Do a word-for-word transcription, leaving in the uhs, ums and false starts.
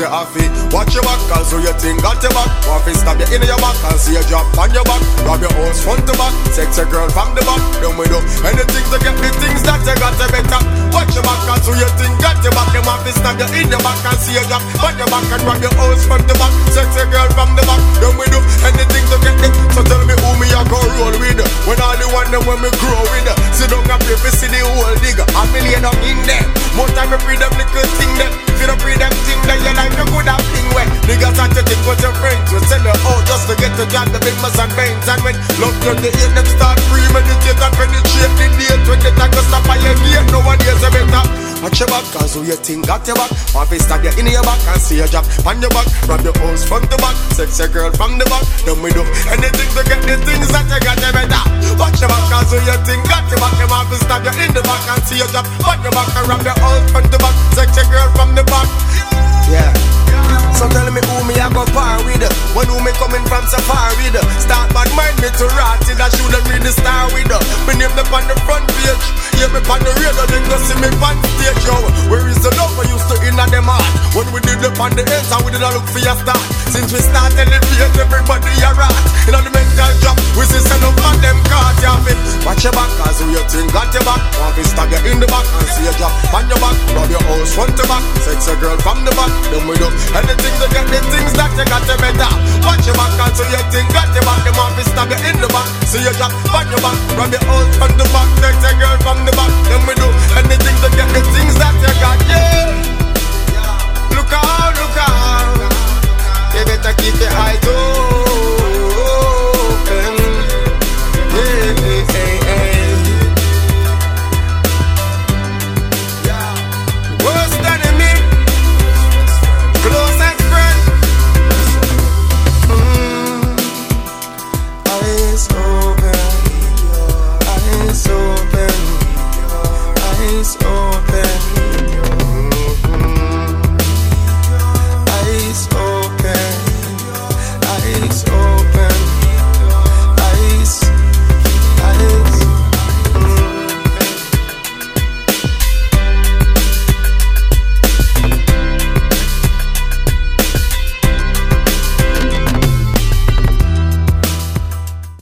you have it. Watch your back, cause who you think got your back. Want to stab you in your back and see you drop on your back. Grab your hoes front to back, sexy girl from the back. Then we do anything to get the things that you got to better. Watch your back, cause who you think got your back. Them want to stab you in your back and see you drop on your back. And grab your hoes front to back, sexy girl from the back. Then we do anything to get it. So tell me who me a go roll with. When all the one them when me grow with. Sit down and pray for see the whole digger. A million up in there. More time me free them little thing them. If you don't free them thing then your life you could have thing where niggas have to think what your friends will send you out just to get to drive the big muscle and veins. And when love turn the hate them start premeditate and penetrate the date. When they talk to stop by your gate nowadays a better. Watch your back, cause who you think got your back. Want to stab you in your back and see you drop on your back. Grab your hoes from the back, sexy girl from the back. Then we do anything to get the things that you got you better. Watch your back, cause who you think got your back. Them want to stab you in the back and see you drop on your back. And grab your hoes from the back, sexy girl from the back. Yeah. So tell me who me I go par with. When who me coming from safari with. Start bad mind me to rot it. I should them read the star with. Me name them on the front page. Yeah, me on the radio, then go see me on stage, yo. Where is the love I used to in at them heart? When we did up on the ends, and we did a look for your start. Since we started elevate, everybody a rat. In on the mental drop, we see send up on them cards, yeah, me. Watch your back, cause who you think got your back. Want to stab you in the back and see you drop on your back. Rub your house front to back, sexy girl from the back. Then we do anything to get the things that you got to better. Watch your back, cause who you think got your back. Them want to stab you in the back, see you drop on your back. Rub your house front to back, sexy girl from the back. Then we